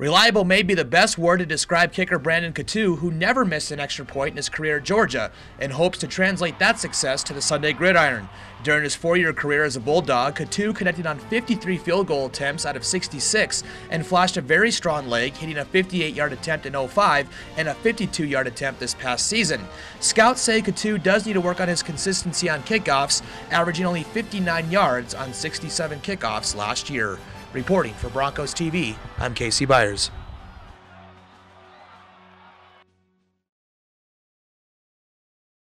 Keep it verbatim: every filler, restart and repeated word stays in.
Reliable may be the best word to describe kicker Brandon Coutu, who never missed an extra point in his career at Georgia, and hopes to translate that success to the Sunday gridiron. During his four-year career as a Bulldog, Coutu connected on fifty-three field goal attempts out of sixty-six and flashed a very strong leg, hitting a fifty-eight-yard attempt in oh five and a fifty-two-yard attempt this past season. Scouts say Coutu does need to work on his consistency on kickoffs, averaging only fifty-nine yards on sixty-seven kickoffs last year. Reporting for Broncos T V, I'm Casey Byers.